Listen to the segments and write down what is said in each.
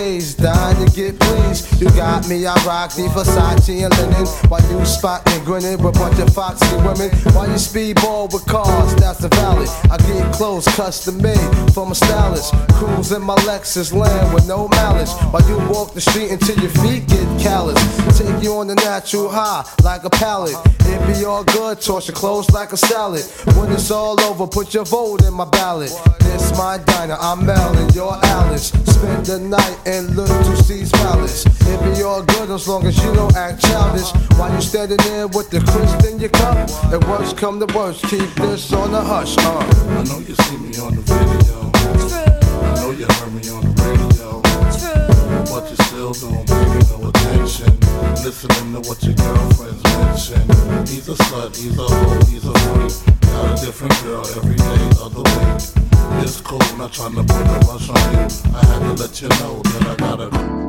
Dying to get pleased. You got me, I rock the Versace and linen. While you spotting, grinning with a bunch of foxy women. While you speedball with cars, that's the valley. I get clothes custom made from a stylist. Cruise in my Lexus land with no malice. While you walk the street until your feet get callous. Take you on the natural high like a pallet. It be all good, toss your clothes like a salad. When it's all over, put your vote in my ballot. This my diner, I'm Mel and you're Alice. Spend the night in Little C's Palace. It be all good as long as you don't act childish. While you standing there with the crisp in your cup. And worst come to worst, keep this on the hush. I know you see me on the video. I know you heard me on the radio. But you still don't pay me no attention. Listening to what your girlfriends mention. He's a slut, he's a hoe, he's a freak. Got a different girl every day of the week. It's cool, not trying to put a rush on you. I had to let you know that I gotta.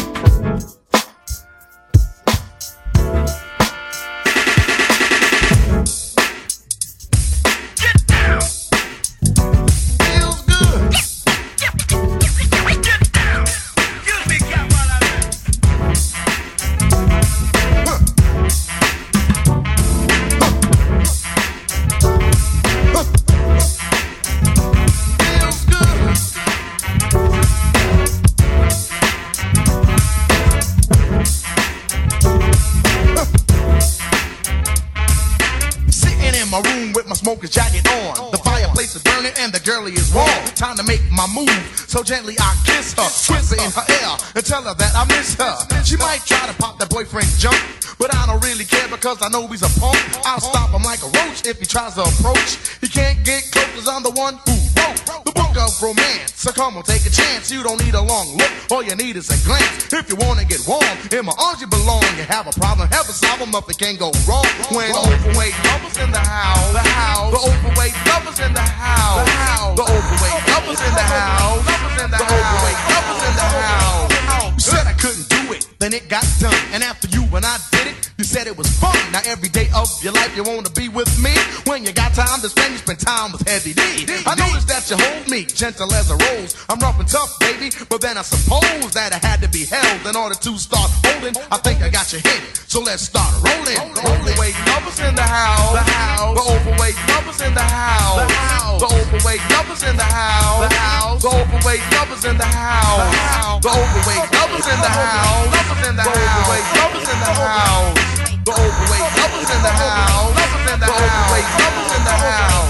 Smoker's jacket on, the fireplace is burning and the girlie is warm. Time to make my move, so gently I kiss her, whisper in her ear and tell her that I miss her. She might try to pop that boyfriend jump, but I don't really care because I know he's a punk. I'll stop him like a roach if he tries to approach. He can't get close 'cause I'm the one who wrote the book of romance. So come on, take a chance. You don't need a long look, all you need is a glance. If you wanna get warm, in my arms you belong. You have a problem, have a solve 'em up, it can't go wrong. When overweight lovers in the house, the overweight lovers in the house, the overweight lovers in the house, the overweight lovers in the house. You said I couldn't do it, then it got done. And after you and I did it, you said it was fun. Now every day of your life you wanna be with me. When you got time to spend, you spend time with Heavy D. I noticed that you hold me gentle as a rose. I'm rough and tough, baby, but then I suppose that I had to be held in order to start holding. I think I got your hint, so let's start rolling. The overweight lovers in the house, the overweight lovers in the house, the overweight lovers in the house, the overweight lovers in the house, the overweight lovers in the house, the overweight lovers in the house, the overweight lovers in the house, the overweight lovers in the house.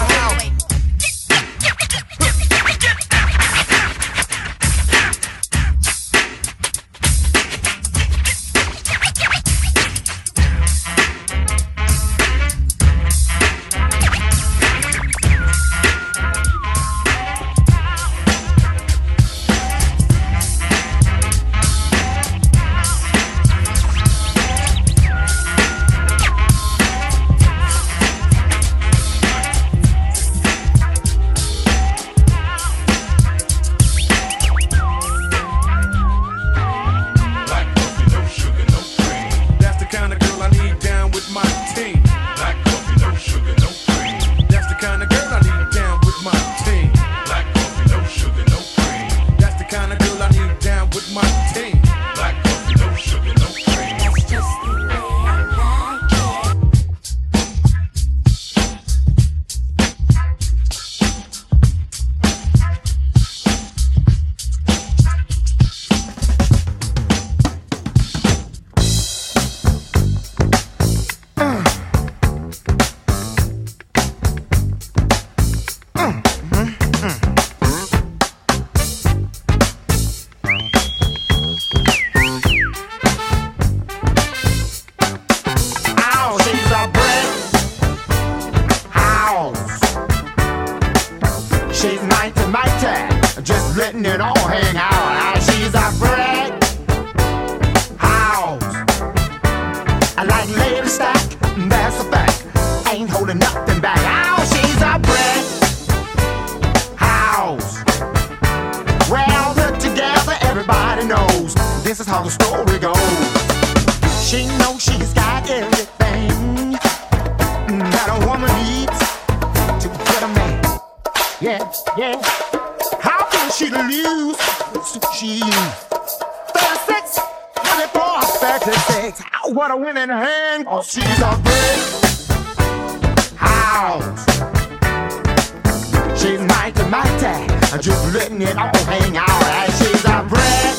letting it all hang out. She's a brick house. I like Lady Stack, that's a fact. Ain't holding nothing back. Oh, she's a brick house. Well put together, everybody knows this is how the story goes. She knows she's got everything that a woman needs to get a man. Yeah, yeah. How can she lose? She 36. What a winning hand, oh, she's a brick house. She's mighty, mighty, just letting it all hang out. And she's a brick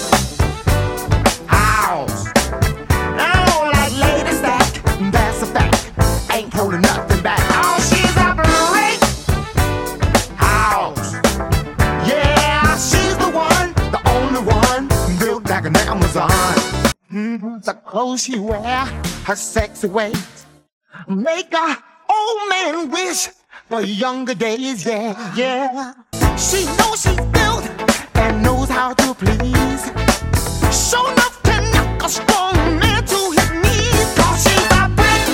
house. Oh, like Lady Stack, that's a fact. Ain't holding nothing back. Oh, she's a brick house. Yeah, she's the one, the only one, built like an Amazon. The clothes she wear, her sexy ways, make a old man wish for younger days, yeah, yeah. She knows she's built and knows how to please. Show enough to knock a strong man to his knees. Cause she's a brick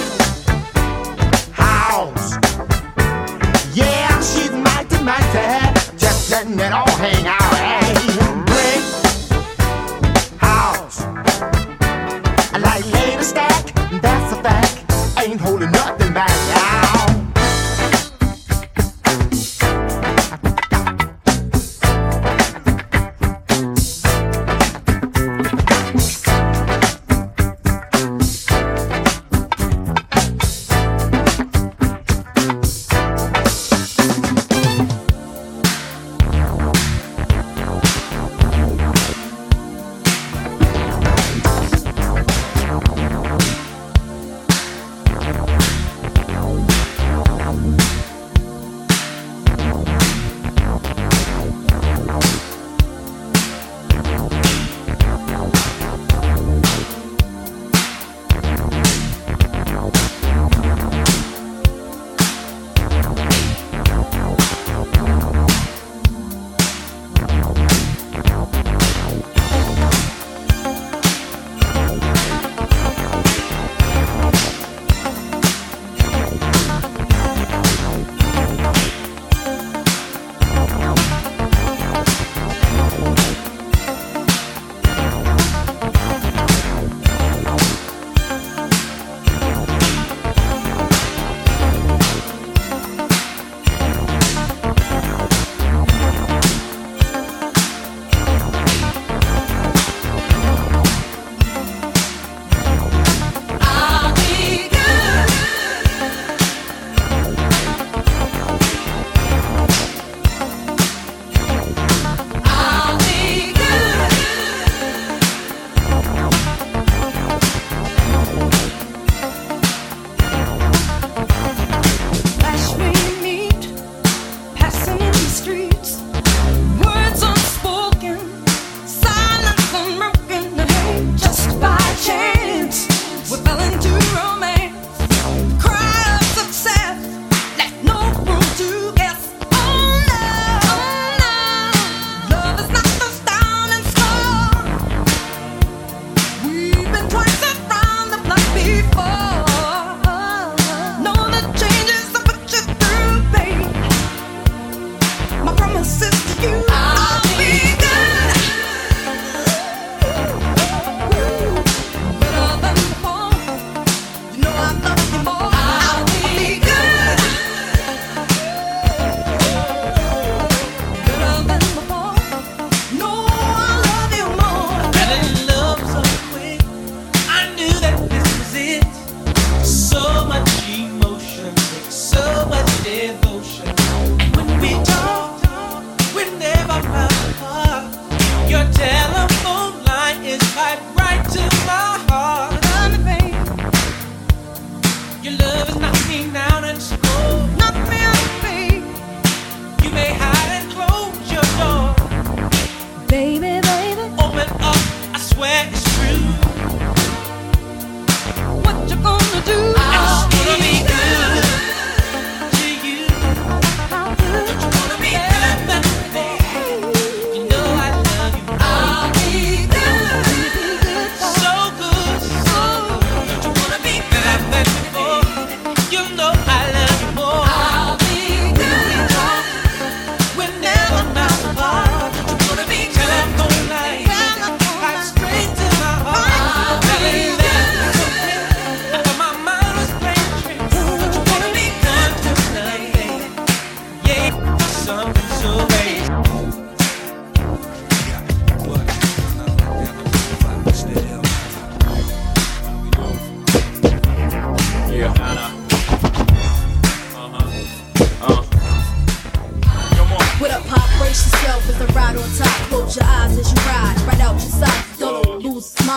house. Yeah, she's mighty, mighty, just letting it all hang out. Hey, brick house. Like Lady Stack, that's a fact. Ain't holding nothing back now.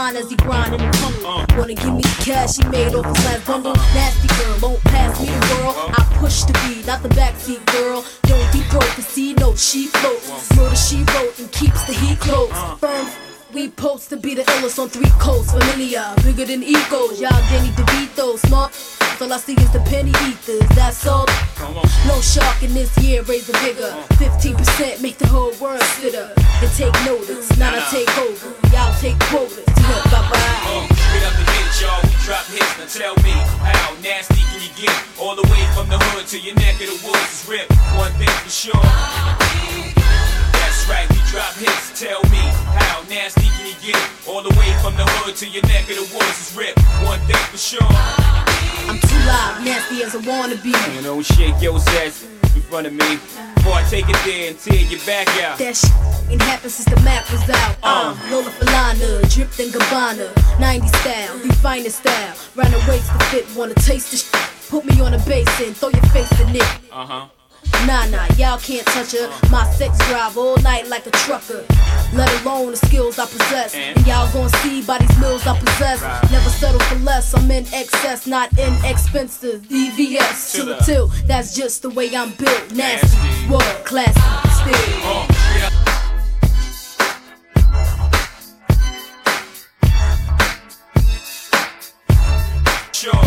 line as he grinding and tunnel. Wanna give me the cash he made off his last bundle? Nasty girl, won't pass me the world. I push the beat, not the backseat girl. Don't deep throat, cause see no she floats. Murder she wrote and keeps the heat close. Firm. We post to be the illest on 3 coasts. Familiar, bigger than egos. Y'all they need to beat those smart. All I see is the penny eaters. That's all. No shark in this year, raise the vigor. 15% make the whole world spitter. And take notice, now I take over. Y'all take quotas. Bye-bye. Straight up the hit, y'all. We drop hits. Now tell me, how nasty can you get? All the way from the hood to your neck of the woods is ripped. One thing for sure. That's right, we drop hits. Tell me, how nasty can you get? All the way from the hood to your neck of the woods is ripped. One thing for sure. I'm too loud, nasty as I wanna be. You know, shake your ass in front of me before I take it there and tear your back out. That shit ain't happened since the map was out. Lola Falana, dripped in Gabbana, 90s style, the finest style. Round the waist to fit, wanna taste the shit. Put me on a basin, throw your face in it. Nah, y'all can't touch her. My sex drive all night like a trucker. Let alone the skills I possess. And y'all gon' see by these mills I possess. Never settle for less, I'm in excess, not inexpensive. DVS to the till, that's just the way I'm built. Nasty, world classy, still. Sure.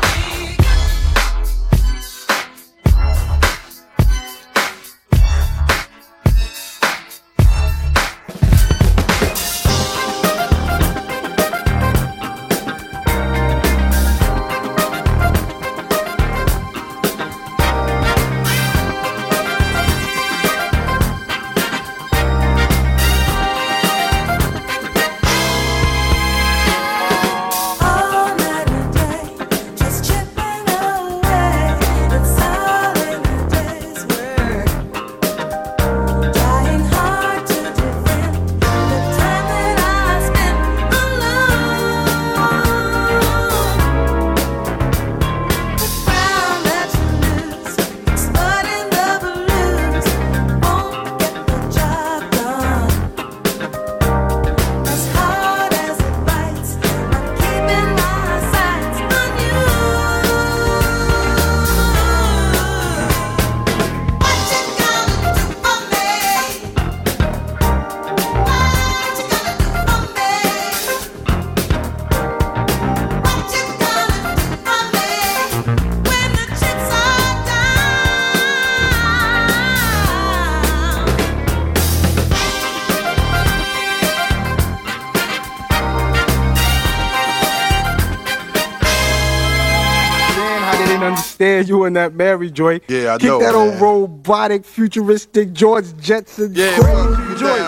Understand you and that Mary joint. Yeah, I Kick know. Kick that man. old robotic, futuristic George Jetson. Yeah, crazy joint.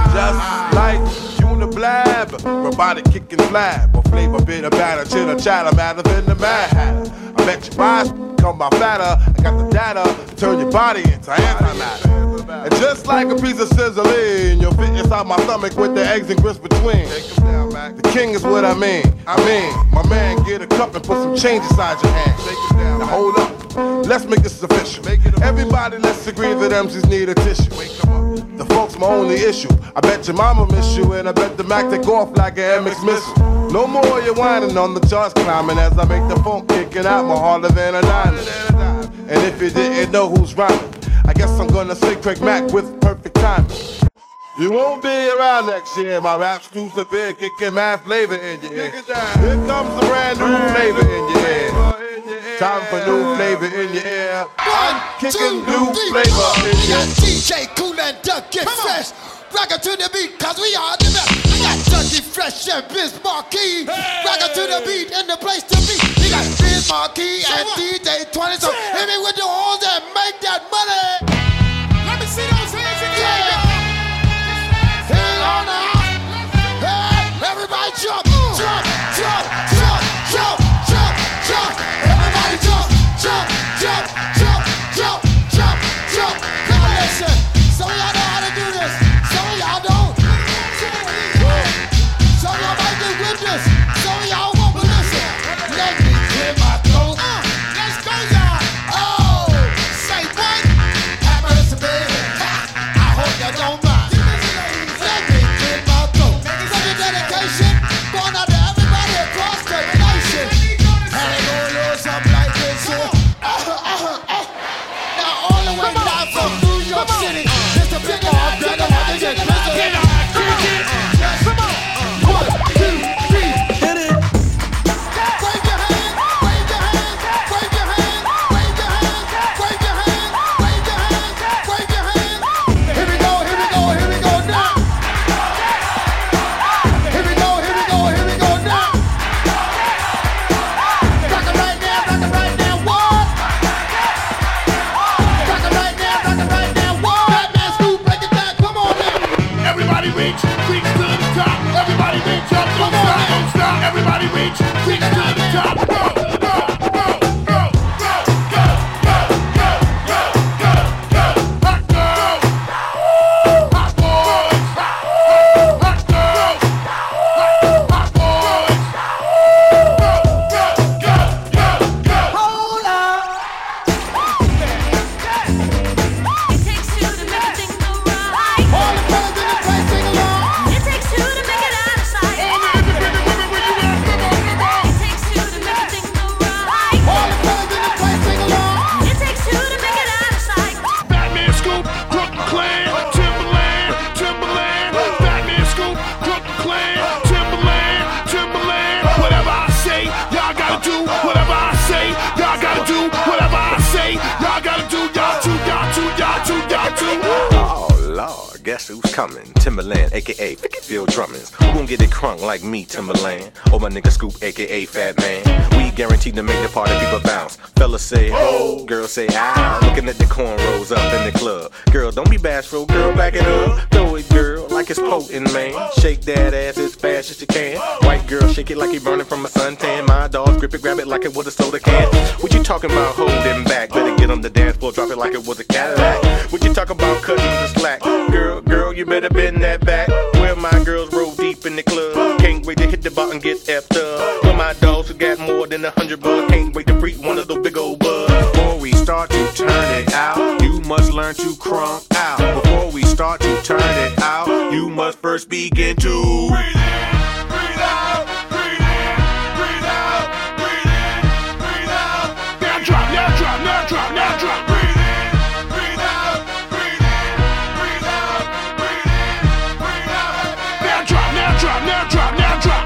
Just like Uniblab, robotic kicking flab, or flavor bitter batter, chitter chatter, matter than the Mad Hatter. I bet your eyes come by fatter. I got the data to turn your body into antimatter. And just like a piece of sizzling, you'll fit inside my stomach with the eggs and grits between. The king is what I mean. My man, get a cup and put some change inside your hand. Now hold up, let's make this official. Everybody, let's agree that MCs need a tissue. The folks my only issue. I bet your mama miss you, and I bet the Mac take off like an MX missile. No more you whining on the charts climbing as I make the funk kicking out more harder than a diamond. And if you didn't know who's rhyming, I guess I'm gonna say Craig Mack with perfect timing. You won't be around next year. My rap's too severe, kicking mad flavor in your ear. Here comes a brand new flavor in your ear. Time for new flavor in your ear. I'm kicking new flavor in your ear. DJ Kool and Duck get fresh. Rock it to the beat, cause we are the best. We got Ducky Fresh and Biz Marquee. Rock it to the beat and the place to be. We got Biz Marquee and DJ 20. So hit me with the horns and make that money. Let me see those hands again. Hit it on now. Hey, everybody jump, jump, jump, jump, jump, jump, jump. Everybody jump, jump, jump, jump, jump, jump, jump. Now listen, some of y'all know how to do this. Some of y'all don't. Some of y'all might get with this. Some of y'all won't, but listen. Let me clear my throat. Let's go, y'all. Oh, say what? coming. Timberland, aka Phil Drummond. Who gon' get it crunk like me, Timberland? Or my nigga Scoop, aka Fat Man. We guaranteed to make the party people bounce. Fellas say ho, girls say ow. Looking at the cornrows up in the club. Girl, don't be bashful, girl, back it up. Throw it, girl, like it's potent, man. Shake that ass as fast as you can. White girl, shake it like you burning from a suntan. My dog, grip it like it was a soda can. What you talking about holding back? Better get on the dance floor, drop it like it was a Cadillac. What you talking about cutting the slack? Girl, you better bend that back. Where my girls roll deep in the club. Can't wait to hit the bar and get effed up. Where my dogs who got more than 100 bucks. Can't wait to freak one of those big old bugs. Before we start to turn it out, you must learn to crunk out. Before we start to turn it out, you must first begin to breathe in, breathe out, breathe in, breathe out, breathe in, breathe out. Now drop, now drop, now drop, now drop. Breathe in, breathe out, breathe in, breathe out, breathe in, breathe out. Now drop, now drop, now drop, now drop.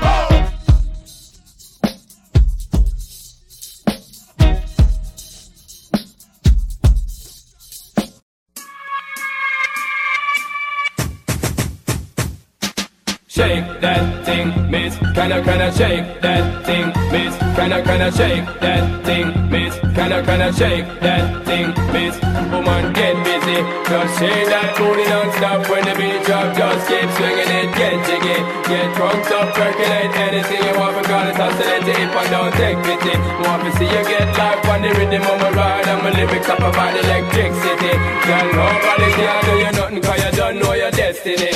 Shake that thing, miss. Kinda shake that thing, miss. Kinda shake that thing, miss. Kinda shake that thing, miss. Woman, get busy. Just shake that booty non-stop when the beat drop. Just keep swinging it, get jiggy. Get drunk up, percolate anything you want. Because it's oscillating if I don't take pity. Want to see you get life on the rhythm of my ride. And my lyrics up about electricity. Girl, nobody can do you nothing cause you don't know your destiny.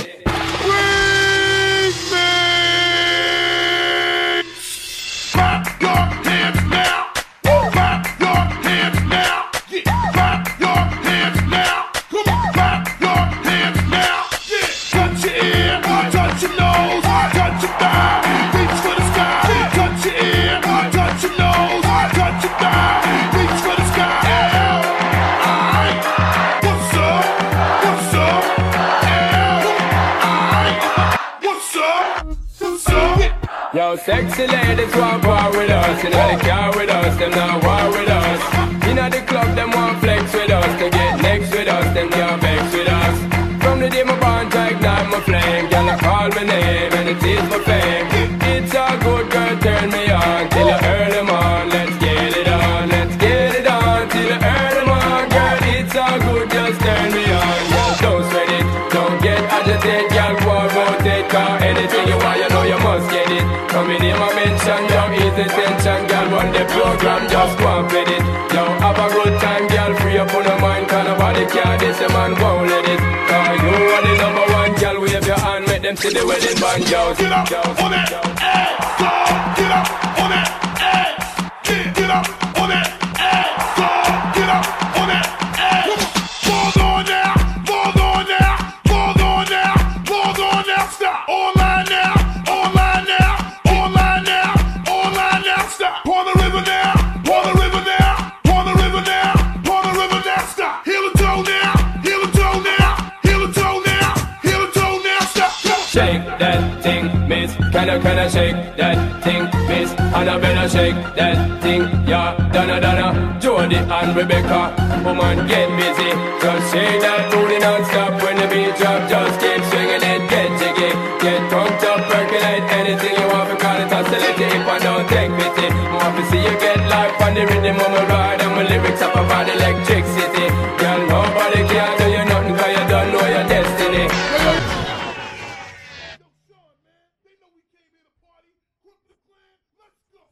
Yo, sexy ladies want war with us. You know they car with us, them not war with us. You know the club, them want flex with us. To get next with us, them can't vex with us. From the day my bond to ignite my flame, girl, I call my name and it is my fame. It's all good, girl, turn me on till I earn them on. Let's get it on, let's get it on till I earn them on. Girl, it's all good, just turn me on. Girl, don't sweat it, don't get agitated. Girl, go about it, cause anything you want, you know you must get it. Coming in my mention, yo, easy tension, girl, run the program, just go and fit it. Yo, have a good time, girl, free up on your mind, cause nobody care, this a man won't let it. Cause you are the number one, girl, wave your hand, make them see the wedding band, yo. Get up on it, hey, go, get up on it, hey, get up on it, hey, go, get up on it, hey. Balls on there, balls on there, balls on there, balls on there, stop, online now. Pour the river now, pour the river now, pour the river now, pour the river now, stop. Heel the toe now, heel the toe now, heel the toe now, heel the toe now, stop. Shake that thing, miss. Kinda shake that thing, miss. And I better shake that thing, yeah. Donna, Jody and Rebecca, woman get busy. Just shake that booty non-stop when the beat drop. Just keep swinging it, get jiggy. Get drunk up, percolate anything you want. Because it's oscillating if I don't take pity. Want to see you get life on the rhythm of my ride. And my lyrics up about electricity. Girl, nobody can do you nothing cause you don't know your destiny.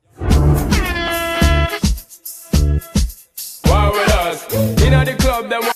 War with us. In the club, them